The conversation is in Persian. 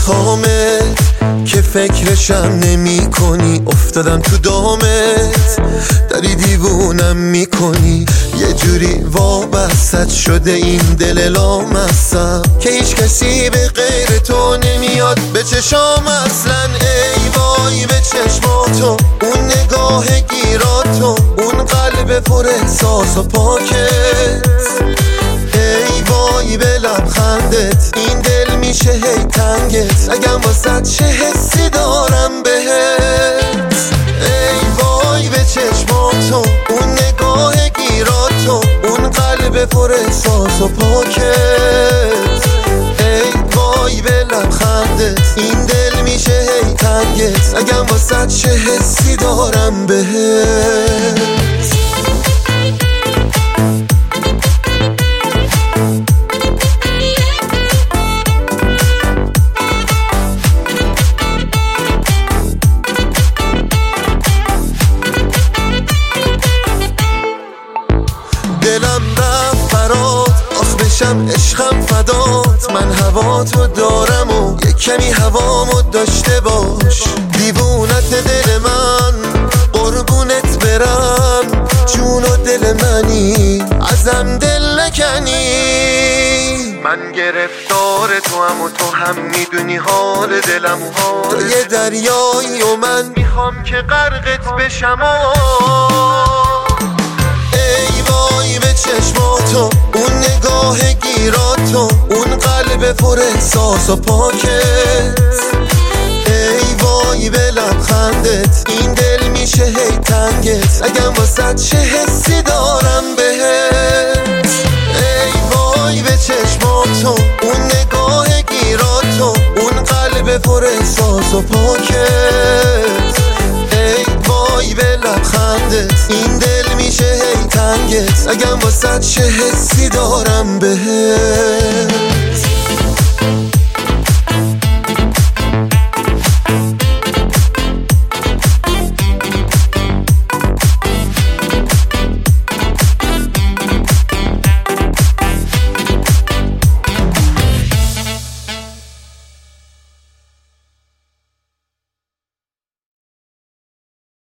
میخوامت که فکرشم نمی کنی، افتادم تو دامت داری دیوونم میکنی، یه جوری وابست شده این دل لامصب که هیچ کسی به غیر تو نمیاد به چشام اصلا. ای وای به چشماتو، اون نگاه گیراتو، اون قلب پر احساس و پاکت، ای وای به لبخندت، این دل میشه هی تنگت اگم واسه چه حسی دارم بهت. ای وای به چشماتو، اون نگاه گیراتو، اون قلب پر احساس و پاکت، ای وای به لبخندت، این دل میشه هی تنگت اگم واسه چه حسی دارم بهت. دلم رفت برات، آخ بشم عشقم فدات، من هوا تو دارم و یک کمی هوامو داشته باش. دیوونت دل من، قربونت برم، جون و دل منی، ازم دل نکنی. من گرفتار تو هم و تو هم میدونی حال دلم و حال تو یه دریایی و من میخوام که غرقت بشم. ای وای به چشماتو، اون نگاه گیراتو، اون قلب پر احساس و پاکت، ای وای به لبخندت، این دل میشه هی تنگت اگم واسه چه حسی دارم بهت. ای وای به چشماتو، اون نگاه گیراتو، اون قلب پر احساس و پاکت، ای وای به لبخندت، این دل میشه هی تنگت اگم واسه چه حسی دارم بهت.